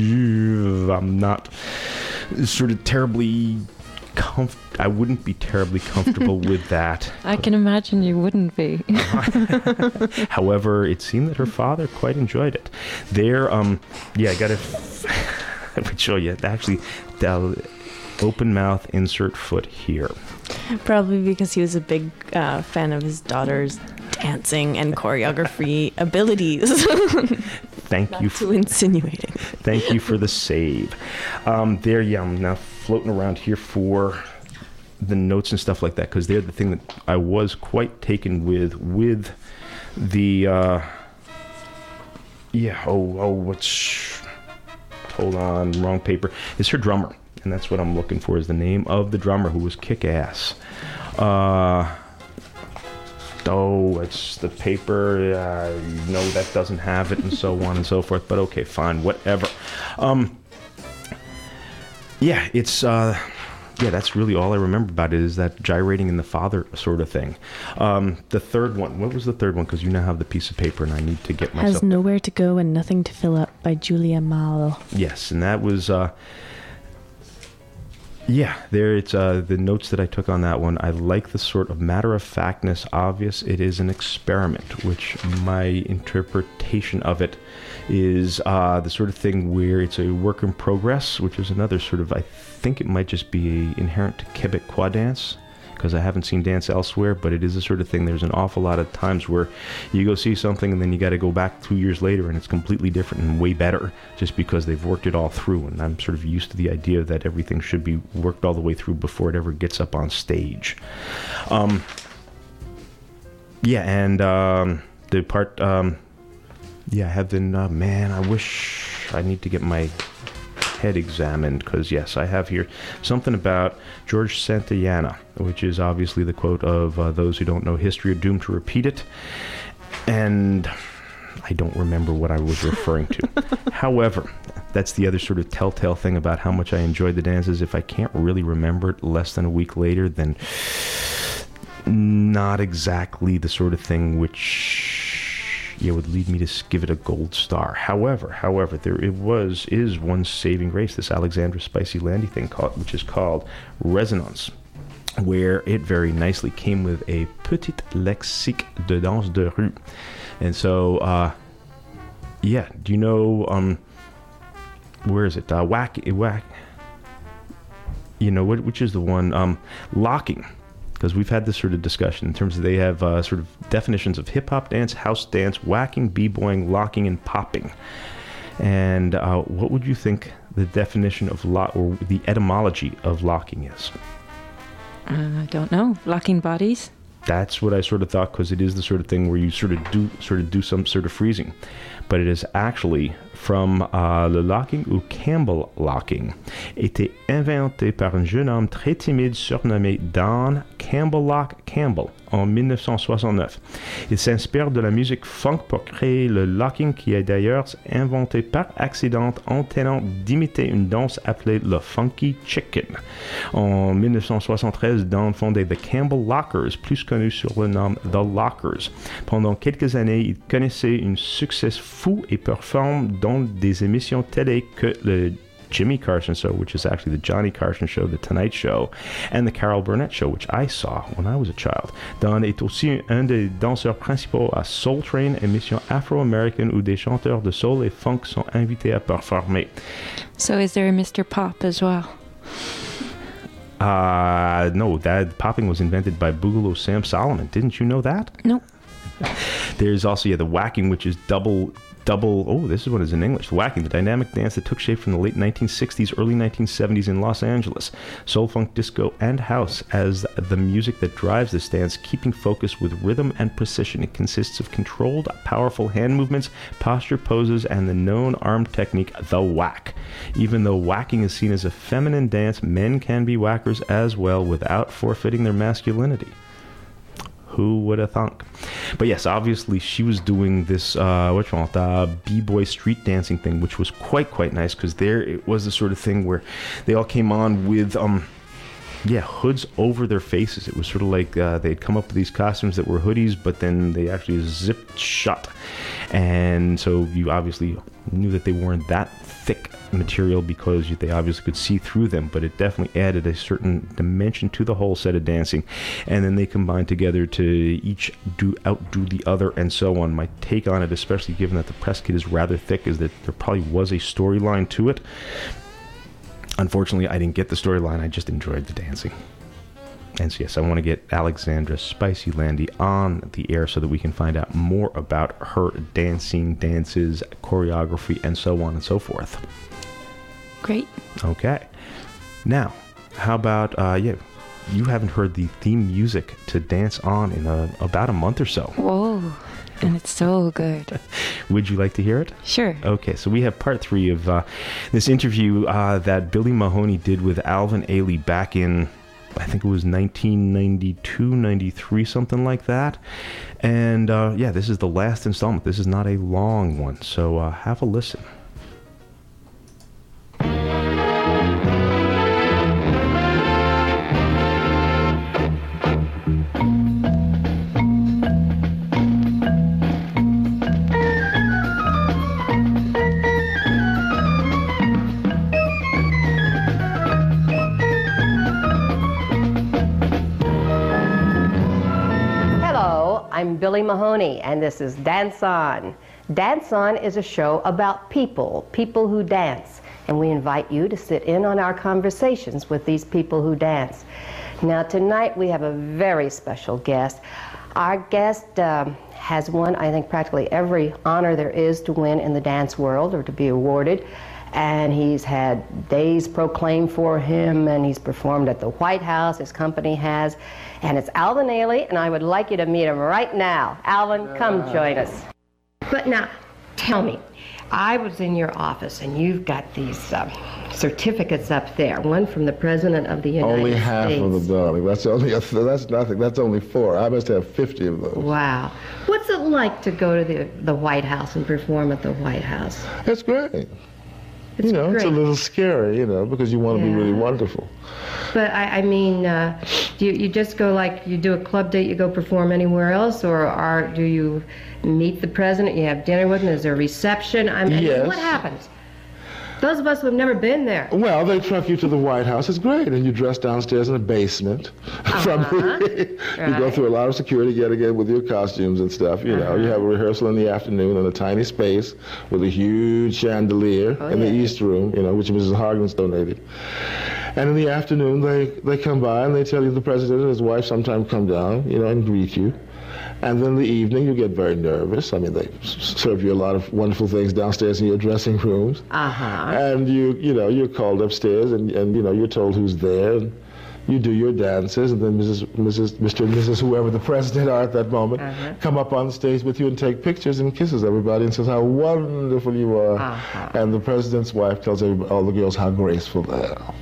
I'm not sort of terribly comf- I wouldn't be terribly comfortable with that. I can imagine you wouldn't be. However, it seemed that her father quite enjoyed it. There, um, yeah, I got to... I would show you. Actually, the open mouth insert foot here. Probably because he was a big uh, fan of his daughter's dancing and choreography abilities. Thank Not you. Too insinuating. Thank you for the save. Um, there, yeah, I'm now floating around here for the notes and stuff like that, because they're the thing that I was quite taken with, with the, uh, yeah, oh, oh, what's... Hold on, wrong paper. It's her drummer, and that's what I'm looking for, is the name of the drummer, who was kick-ass. Uh, oh, it's the paper. Uh, no, that doesn't have it, and so on and so forth. But okay, fine, whatever. Um, yeah, it's... Uh, yeah, that's really all I remember about it, is that gyrating in the father sort of thing. Um, the third one, what was the third one? Because you now have the piece of paper, and I need to get myself... Has Nowhere to Go and Nothing to Fill Up by Julia Mal. Yes, and that was... Uh, yeah, there it's uh, the notes that I took on that one. I like the sort of matter-of-factness, obvious. It is an experiment, which my interpretation of it is uh, the sort of thing where it's a work in progress, which is another sort of, I think it might just be inherent to Quebecois dance, because I haven't seen dance elsewhere, but it is the sort of thing, there's an awful lot of times where you go see something and then you got to go back two years later and it's completely different and way better, just because they've worked it all through, and I'm sort of used to the idea that everything should be worked all the way through before it ever gets up on stage. Um, yeah, and um, the part... Um, Yeah, I have been, uh, man, I wish I need to get my head examined, because, yes, I have here something about George Santayana, which is obviously the quote of uh, those who don't know history are doomed to repeat it, and I don't remember what I was referring to. However, that's the other sort of telltale thing about how much I enjoyed the dances. If I can't really remember it less than a week later, then... not exactly the sort of thing which yeah would lead me to give it a gold star. However, however, there it was is one saving grace, this Alexandra Spicy Landy thing called, which is called Resonance, where it very nicely came with a petit lexique de danse de rue. And so, uh, yeah, do you know, um, where is it? Uh, whack, whack, you know, what, which is the one, um, locking. Because we've had this sort of discussion in terms of they have uh, sort of definitions of hip-hop dance, house dance, whacking, b-boying, locking, and popping. And uh, what would you think the definition of lock, or the etymology of locking is? Uh, I don't know. Locking bodies? That's what I sort of thought, because it is the sort of thing where you sort of do sort of do some sort of freezing. But it is actually from uh, le locking ou Campbell locking, été inventé par un jeune homme très timide surnommé Dan Campbell Lock Campbell en mille neuf cent soixante-neuf. Il s'inspire de la musique funk pour créer le locking, qui est d'ailleurs inventé par accident en tentant d'imiter une danse appelée le funky chicken. En mille neuf cent soixante-treize, Dan fondait The Campbell Lockers, plus connu sur le nom The Lockers. Pendant quelques années, il connaissait un succès fou et performe dans des émissions télé que le Jimmy Carson Show, which is actually the Johnny Carson Show, the Tonight Show, and the Carol Burnett Show, which I saw when I was a child. Dan est aussi un des danseurs principaux à Soul Train, émission afro-américaine où des chanteurs de soul et funk sont invités à performer. So is there a Mister Pop as well? Uh, no, that popping was invented by Boogaloo Sam Solomon. Didn't you know that? No. There's also, yeah, the whacking, which is double... Double, oh, this is what is in English. Whacking, the dynamic dance that took shape from the late nineteen sixties, early nineteen seventies in Los Angeles. Soul, funk, disco, and house as the music that drives this dance, keeping focus with rhythm and precision. It consists of controlled, powerful hand movements, posture poses, and the known arm technique, the whack. Even though whacking is seen as a feminine dance, men can be whackers as well without forfeiting their masculinity. Who would have thunk? But yes, obviously she was doing this uh, what you want, uh, b-boy street dancing thing, which was quite quite nice, because there it was the sort of thing where they all came on with um yeah hoods over their faces. It was sort of like uh, they'd come up with these costumes that were hoodies, but then they actually zipped shut, and so you obviously knew that they weren't that thick material because they obviously could see through them, but it definitely added a certain dimension to the whole set of dancing. And then they combined together to each do outdo the other and so on. My take on it, especially given that the press kit is rather thick, is that there probably was a storyline to it. Unfortunately, I didn't get the storyline. I just enjoyed the dancing. And so yes, I want to get Alexandra Spicy Landy on the air so that we can find out more about her dancing, dances, choreography, and so on and so forth. Great. Okay. Now, how about, uh, yeah, you haven't heard the theme music to Dance On in a, about a month or so. Whoa. And it's so good. Would you like to hear it? Sure. Okay, so we have part three of uh, this interview uh, that Billy Mahoney did with Alvin Ailey back in, I think it was nineteen ninety-two, ninety-three, something like that. And uh, yeah, this is the last installment. This is not a long one, so uh, have a listen. I'm Billy Mahoney, and this is Dance On. Dance On is a show about people, people who dance, and we invite you to sit in on our conversations with these people who dance. Now tonight we have a very special guest. Our guest um, has won, I think, practically every honor there is to win in the dance world or to be awarded. And he's had days proclaimed for him, and he's performed at the White House, his company has. And it's Alvin Ailey, and I would like you to meet him right now. Alvin, come join us. But now, tell me, I was in your office, and you've got these uh, certificates up there. One from the President of the United only States. Only half of them, darling. That's only a, that's nothing. That's only four. I must have fifty of those. Wow. What's it like to go to the, the White House and perform at the White House? It's great. It's you know, great. It's a little scary, you know, because you want to yeah. be really wonderful. But I, I mean, uh, do you, you just go like you do a club date, you go perform anywhere else, or are do you meet the president, you have dinner with him, is there a reception? I mean, yes. What happens? Those of us who have never been there. Well, they truck you to the White House. It's great. And you dress downstairs in the basement. Uh-huh. From the, right. You go through a lot of security getting in with your costumes and stuff. You uh-huh. know, you have a rehearsal in the afternoon in a tiny space with a huge chandelier oh, in yeah. the East Room, you know, which Missus Hargens donated. And in the afternoon, they, they come by and they tell you the president and his wife sometimes come down, you know, and greet you. And then in the evening, you get very nervous. I mean, they serve you a lot of wonderful things downstairs in your dressing rooms. Uh-huh. And you, you know, you're called upstairs, and, and you know, you're told who's there, and you do your dances, and then Missus Missus Mister and Missus whoever the president are at that moment uh-huh. come up on stage with you and take pictures and kisses everybody and says how wonderful you are. Uh-huh. And the president's wife tells everybody, all the girls how graceful they are.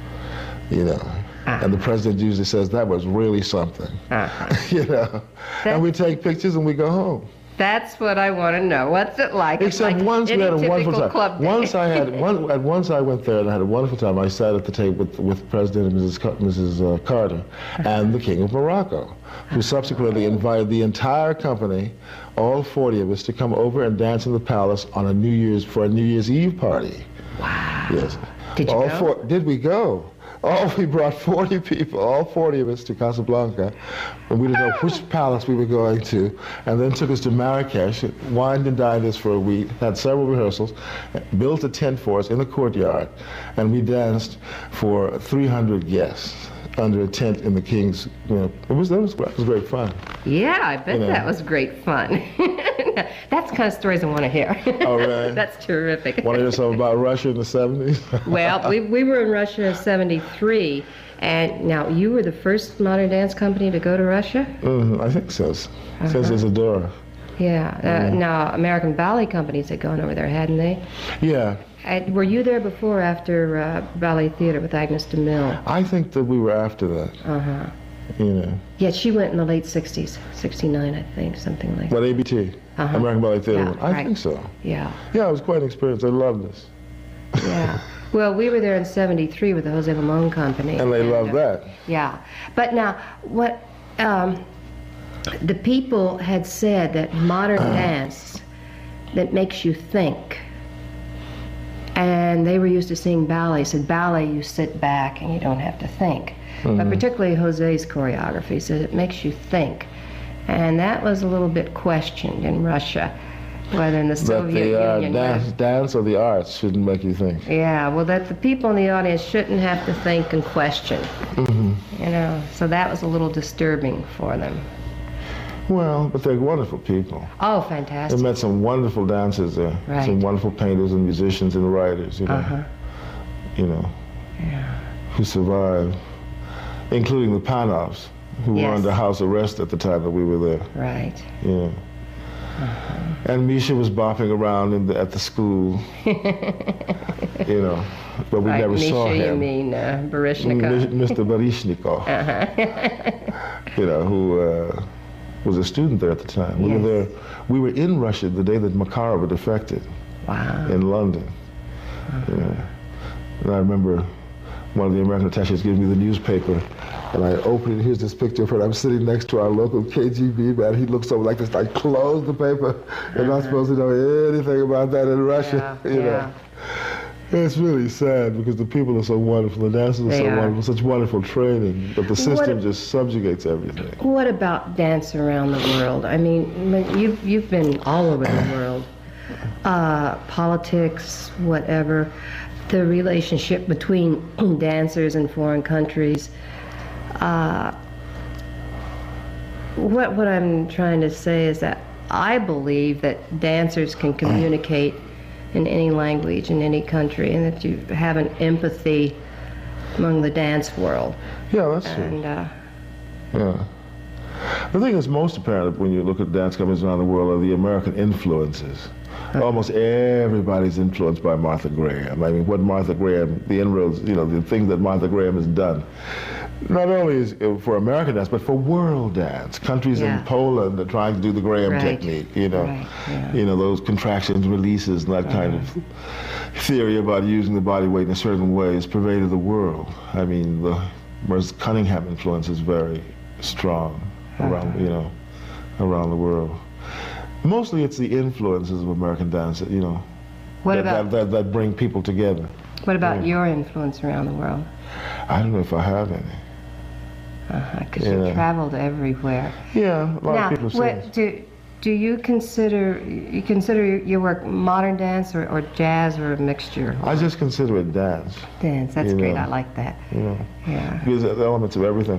You know. Uh-huh. And the president usually says, that was really something. Uh-huh. You know. That's, and we take pictures and we go home. That's what I want to know. What's it like? Except like once we had a wonderful time. Club day. Once I had, one, at once I went there and I had a wonderful time. I sat at the table with, with President and Missus Car- Missus Uh, Carter uh-huh. and the King of Morocco, who subsequently invited the entire company, all forty of us, to come over and dance in the palace on a New Year's, for a New Year's Eve party. Wow. Yes. Did you all go? Four, did we go? Oh, we brought forty people, all forty of us, to Casablanca, and we didn't know which palace we were going to, and then took us to Marrakesh, wined and dined us for a week, had several rehearsals, built a tent for us in the courtyard, and we danced for three hundred guests under a tent in the king's, you know, it was, that was, it was great fun. Yeah, I bet you know. That was great fun. That's the kind of stories I want to hear. Oh, really? That's terrific. Want to hear something about Russia in the seventies? Well, we, we were in Russia in seventy-three, and now you were the first modern dance company to go to Russia? Mm-hmm, I think so, uh-huh. Since Isadora. Yeah, uh, mm-hmm. Now American Ballet companies had gone over there, hadn't they? Yeah. And were you there before or after uh, Ballet Theater with Agnes de Mille? I think that we were after that. Uh-huh. You know. Yeah, she went in the late sixties, sixty-nine, I think, something like that. What, A B T? Uh-huh. American Ballet Theater? Yeah, I right. think so. Yeah. Yeah, it was quite an experience. I loved this. Yeah. Well, we were there in seventy-three with the Jose Limon Company. And they and, loved uh, that. Yeah. But now, what um, the people had said that modern dance, that makes you think. And they were used to seeing ballet. Said ballet, you sit back and you don't have to think. Mm-hmm. But particularly Jose's choreography said it makes you think. And that was a little bit questioned in Russia, whether in the Soviet the, uh, Union. Dance, dance or the arts shouldn't make you think. Yeah, well, that the people in the audience shouldn't have to think and question. Mm-hmm. You know, so that was a little disturbing for them. Well, but they're wonderful people. Oh, fantastic. They met some wonderful dancers there. Right. Some wonderful painters and musicians and writers, you know. Uh-huh. You know. Yeah. Who survived, including the Panovs, who yes. were under house arrest at the time that we were there. Right. Yeah. Uh-huh. And Misha was bopping around in the, at the school, you know, but we right. never Misha, saw him. You mean uh, Baryshnikov? Mister Baryshnikov, uh-huh. you know, who uh, was a student there at the time. We yes. were there. We were in Russia the day that Makarova defected. Wow. In London. Uh-huh. You know. And I remember one of the American attachés giving me the newspaper, and I opened it, here's this picture of her, I'm sitting next to our local K G B man, he looks over like this, I closed the paper, uh-huh. you're not supposed to know anything about that in Russia, yeah, you yeah. know. It's really sad because the people are so wonderful, the dancers are they so are. wonderful, such wonderful training, but the system what, just subjugates everything. What about dance around the world? I mean, you've, you've been all over the world, uh, politics, whatever. The relationship between dancers in foreign countries. Uh, what what I'm trying to say is that I believe that dancers can communicate in any language in any country, and that you have an empathy among the dance world. Yeah, that's and, true. Uh, yeah. The thing that's most apparent when you look at dance companies around the world are the American influences. Almost everybody's influenced by Martha Graham. I mean, what Martha Graham, the inroads, you know, the things that Martha Graham has done, not only is for American dance, but for world dance. Countries Yeah. in Poland are trying to do the Graham Right. technique, you know, Right, yeah. you know, those contractions, releases, and that kind of theory about using the body weight in a certain way has pervaded the world. I mean, the Merce Cunningham influence is very strong around, you know, around the world. Mostly it's the influences of American dance, that, you know, What that, about- that, that, that bring people together. What about Yeah. your influence around the world? I don't know if I have any. Because Yeah. you traveled everywhere. Yeah, a lot now, of people say. what, do, do you consider you consider your work modern dance or, or jazz or a mixture? I just consider it dance. Dance, that's you great. know. I like that. You know, Yeah. because the elements of everything.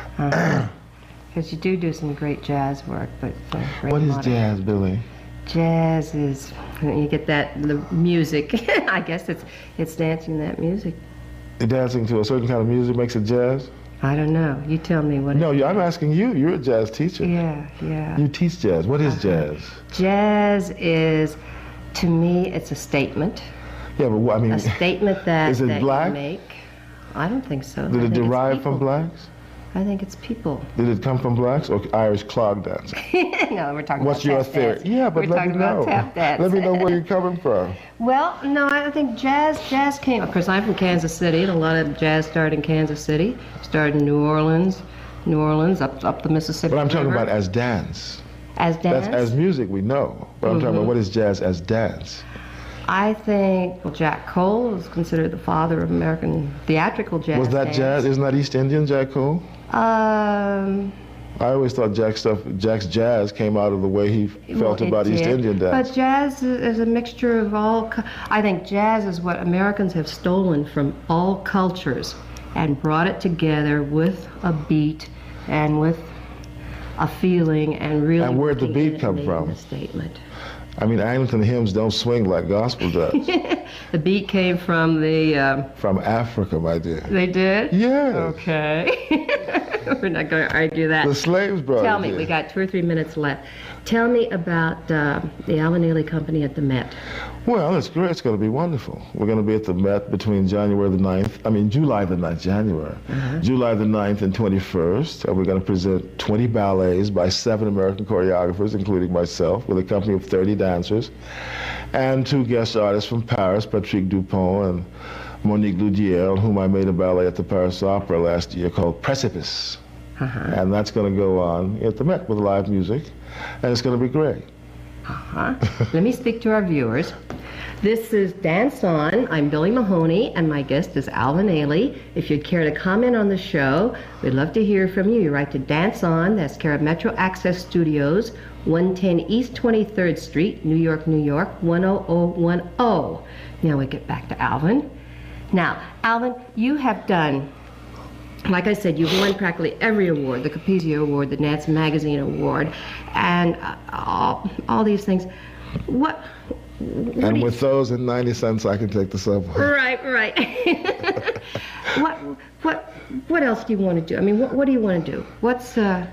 Because you do do some great jazz work, but uh, great What is modern- jazz, Billy? Jazz is you get that the music. I guess it's it's dancing that music. Dancing to a certain kind of music makes it jazz? I don't know. You tell me what. No, it, you- I'm asking you. You're a jazz teacher. Yeah, yeah. You teach jazz. What is jazz? Jazz is, to me, it's a statement. Yeah, but what, I mean, A statement that, is it that black? you make. I don't think so. Did I it think it's derive people. from blacks? I think it's people. Did it come from blacks or Irish clog dancing? No, we're talking What's about your tap theory? dance. Yeah, but we're let me talking know. about tap dance. Let me know where you're coming from. Well, no, I think jazz jazz came. Of course, I'm from Kansas City, and a lot of jazz started in Kansas City. Started in New Orleans, New Orleans up up the Mississippi But I'm talking River. about as dance. as dance. That's as music we know. But I'm talking about what is jazz as dance. I think well, Jack Cole is considered the father of American theatrical jazz. Was that dance. jazz? Isn't that East Indian, Jack Cole? Um, I always thought Jack's stuff, Jack's jazz came out of the way he felt well, it about East did. Indian dance. But jazz is is a mixture of all. cu- I think jazz is what Americans have stolen from all cultures and brought it together with a beat and with a feeling and really. And where'd the looking beat at come making from? A statement. I mean, Anglican hymns don't swing like gospel does. The beat came from the. Um, From Africa, my dear. they did. Yes. Okay. We're not going to argue that. The slaves brought Tell it me, here. we got two or three minutes left. Tell me about uh, the Alvin Ailey Company at the Met. Well, it's great. It's going to be wonderful. We're going to be at the Met between January the ninth, I mean, July the ninth, January. July the ninth and twenty-first. And we're going to present twenty ballets by seven American choreographers, including myself, with a company of thirty dancers, and two guest artists from Paris, Patrick Dupont and Monique Ludier, on whom I made a ballet at the Paris Opera last year called Precipice. And that's going to go on at the Met with live music, and it's going to be great. Uh-huh. Let me speak to our viewers. This is Dance On. I'm Billy Mahoney, and my guest is Alvin Ailey. If you'd care to comment on the show, we'd love to hear from you. You write to Dance On, that's care of Metro Access Studios, one ten East twenty-third Street, New York, New York, one oh oh one oh. Now we get back to Alvin. Now, Alvin, you have done, like I said, you've won practically every award, the Capizio Award, the Dance Magazine Award, and uh, all, all these things. What? what do And you- with those and ninety cents, I can take the subway. Right, right. what, what, what else do you want to do? I mean, what, what do you want to do? What's, uh,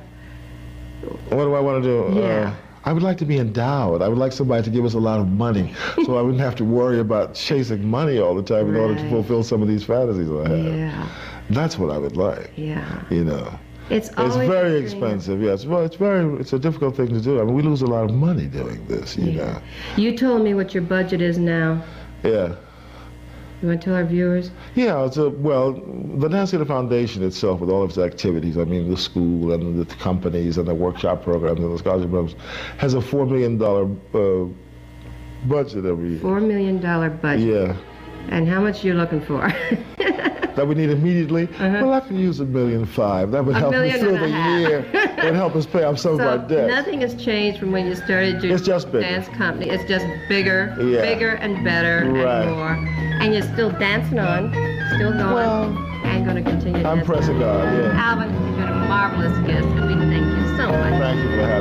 What do I want to do? Yeah. Uh, I would like to be endowed. I would like somebody to give us a lot of money so I wouldn't have to worry about chasing money all the time in order to Right. fulfill some of these fantasies I have. yeah, That's what I would like, yeah. you know. It's It's always very a dream. expensive, yes. Well, it's very, it's a difficult thing to do. I mean, we lose a lot of money doing this, you Yeah. know. You told me what your budget is now. Yeah. You want to tell our viewers? Yeah, it's a, well, the Dance Theater Foundation itself, with all of its activities, I mean, the school and the companies and the workshop programs and the scholarship programs, has a four million dollars uh, budget every year. Four million dollar budget. Yeah. And how much you looking for? That we need immediately? Well, I could use a million five. That would Uh-huh. A help me million through and a the half. year. It would help us pay off some of our So debts. nothing has changed from when you started your It's just bigger. dance company. It's just bigger, Yeah. bigger and better Right. and more. And you're still dancing on, still going, Well, and going to continue I'm dancing. pressing on, yeah. Alvin, you've been a marvelous guest, and we thank you so much. Thank you for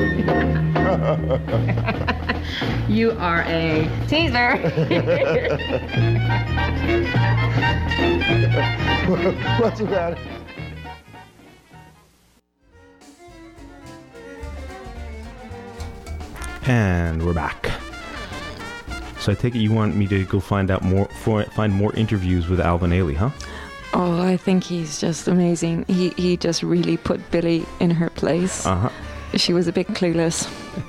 having me. You are a teaser. What's the matter? And we're back. So I take it you want me to go find out more, for, find more interviews with Alvin Ailey, huh? Oh, I think he's just amazing. He he just really put Billy in her place. Uh-huh. She was a bit clueless.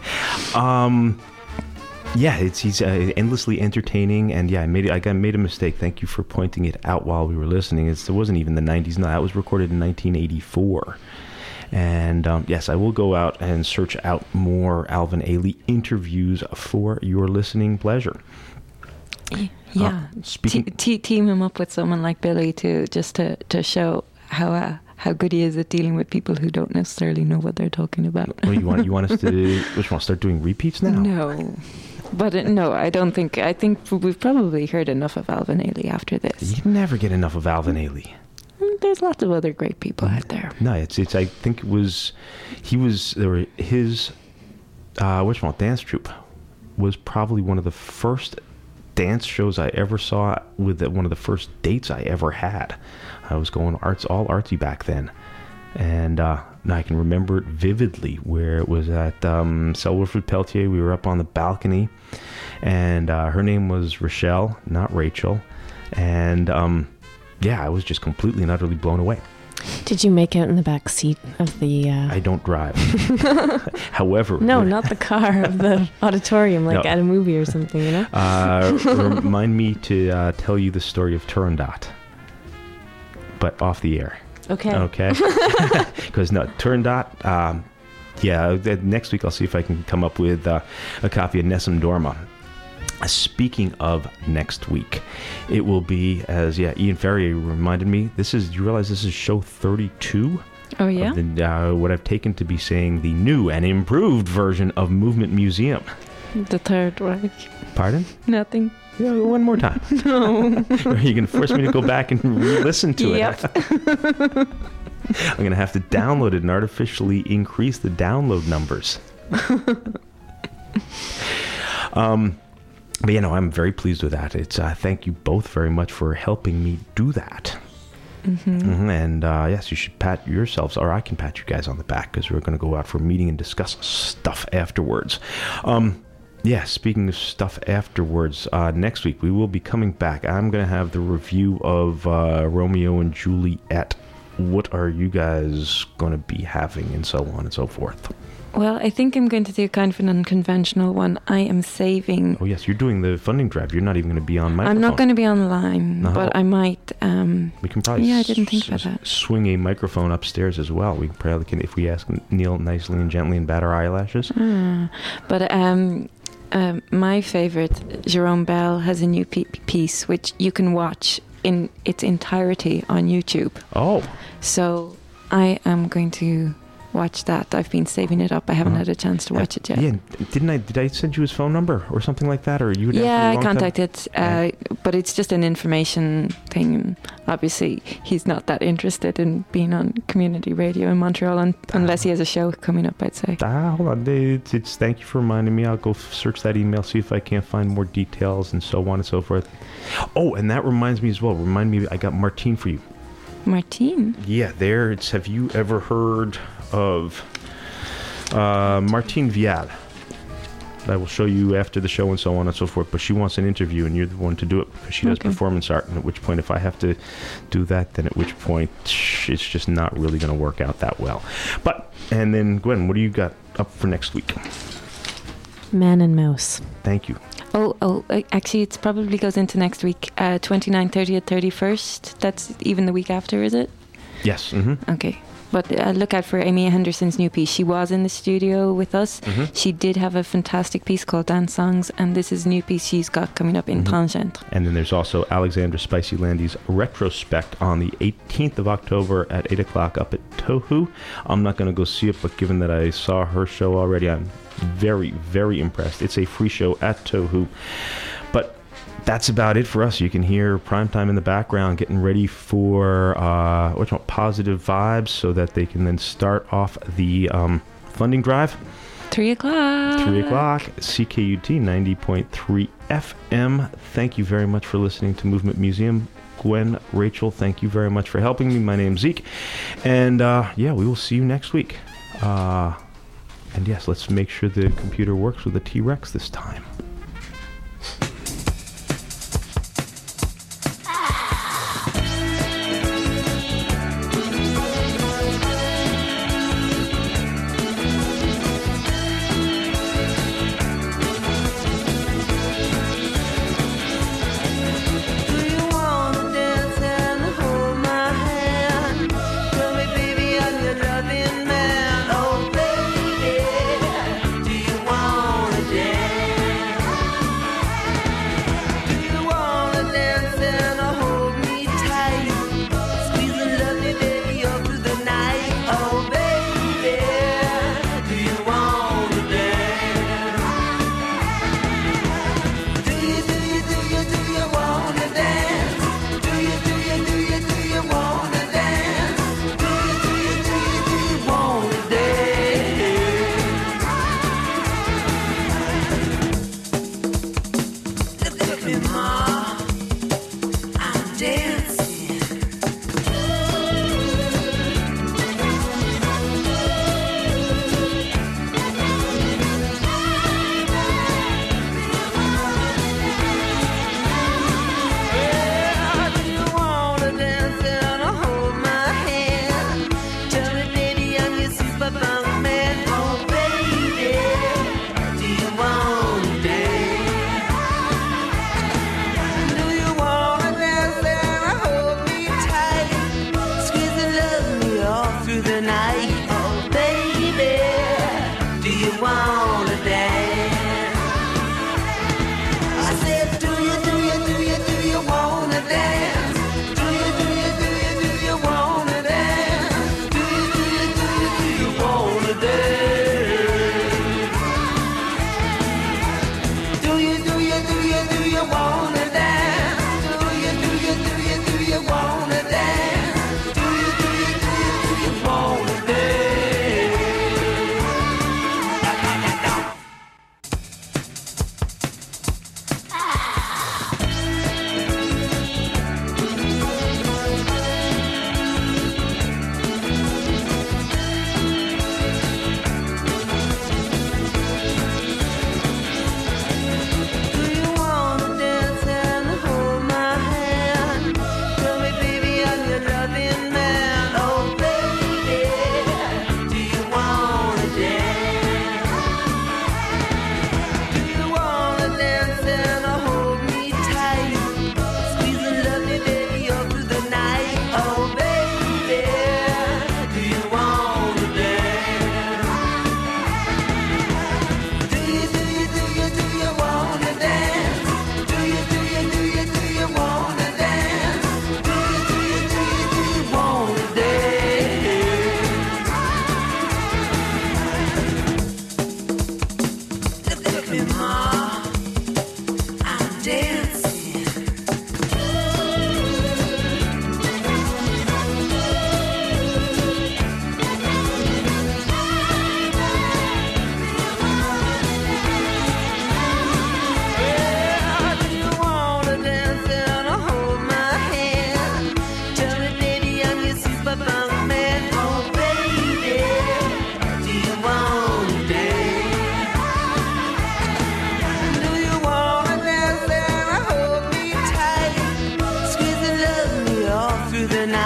Um, yeah, it's he's uh, endlessly entertaining, and yeah, I made it, I got made a mistake. Thank you for pointing it out while we were listening. It's, it wasn't even the nineties. No, that was recorded in nineteen eighty-four. And um, yes, I will go out and search out more Alvin Ailey interviews for your listening pleasure. Yeah, uh, speaking te- te- team him up with someone like Billy to just to, to show how uh, how good he is at dealing with people who don't necessarily know what they're talking about. What do you want? You want us to? Which one? Start doing repeats now? No, but uh, no, I don't think. I think we've probably heard enough of Alvin Ailey after this. You never get enough of Alvin Ailey. There's lots of other great people out there. No, it's it's. I think it was, he was there. Were his, uh, which one? Dance troupe was probably one of the first dance shows I ever saw, with the, one of the first dates I ever had. I was going arts, all artsy back then, and uh, I can remember it vividly. Where it was at um, Selwood Peltier. We were up on the balcony, and uh, her name was Rochelle, not Rachel, and um, yeah, I was just completely and utterly blown away. Did you make out in the back seat of the... Uh... I don't drive. However... No, not the car of the auditorium, like no. at a movie or something, you know? Uh, remind me to uh, tell you the story of Turandot, but off the air. Okay. Okay? Because, no, Turandot, um, yeah, next week I'll see if I can come up with uh, a copy of Nessun Dorma. Speaking of next week, it will be, as yeah, Ian Ferrier reminded me, this is, you realize this is show thirty-two? Oh, yeah? Of the, uh, what I've taken to be saying the new and improved version of Movement Museum. The Third Reich. Pardon? Nothing. Yeah, one more time. No. Are you going to force me to go back and re-listen to yep. it? I'm going to have to download it and artificially increase the download numbers. um... But, you know, I'm very pleased with that. It's uh, thank you both very much for helping me do that. Mm-hmm. Mm-hmm. And, uh, yes, you should pat yourselves, or I can pat you guys on the back, because we're going to go out for a meeting and discuss stuff afterwards. Um, yeah, speaking of stuff afterwards, uh, next week we will be coming back. I'm going to have the review of uh, Romeo and Juliet. What are you guys going to be having, and so on and so forth? Well, I think I'm going to do kind of an unconventional one. I am saving... Oh, yes, you're doing the funding drive. You're not even going to be on microphone. I'm not going to be online, no. but I might... Um, we can probably... Yeah, I didn't think s- about that. Swing a microphone upstairs as well. We probably can, if we ask Neil nicely and gently and bat our eyelashes. Ah, but um, um, my favorite, Jerome Bell, has a new pe- piece, which you can watch in its entirety on YouTube. Oh. So I am going to... watch that. I've been saving it up. I haven't uh, had a chance to watch uh, it yet. Yeah, didn't I? Did I send you his phone number or something like that, or you? Yeah, I contacted, uh, yeah. but it's just an information thing. Obviously, he's not that interested in being on community radio in Montreal, un- uh, unless he has a show coming up. I'd say. Ah, hold on. It's, it's thank you for reminding me. I'll go f- search that email, see if I can't find more details and so on and so forth. Oh, and that reminds me as well. Remind me, I got Martine for you. Martine. Yeah, there. It's. Have you ever heard of uh, Martine Vial? I will show you after the show and so on and so forth, but she wants an interview and you're the one to do it because she does okay. performance art, and at which point if I have to do that, then at which point it's just not really going to work out that well. But, and then Gwen, what do you got up for next week? Man and Mouse. Thank you. Oh, oh, actually, it probably goes into next week, uh, twenty-ninth, thirtieth, thirty-first. That's even the week after, is it? Yes. Mm-hmm. Okay. But uh, look out for Amy Henderson's new piece. She was in the studio with us. Mm-hmm. She did have a fantastic piece called Dance Songs, and this is a new piece she's got coming up in mm-hmm. Tangent. And then there's also Alexandra Spicy Landy's retrospect on the eighteenth of October at eight o'clock up at Tohu. I'm not going to go see it, but given that I saw her show already, I'm very, very impressed. It's a free show at Tohu. But that's about it for us. You can hear Primetime in the background getting ready for uh, what's called Positive Vibes so that they can then start off the um, funding drive. Three o'clock. Three o'clock. C K U T ninety point three F M. Thank you very much for listening to Movement Museum. Gwen, Rachel, thank you very much for helping me. My name's Zeke. And uh, yeah, we will see you next week. Uh, and yes, let's make sure the computer works with the T-Rex this time. through the night.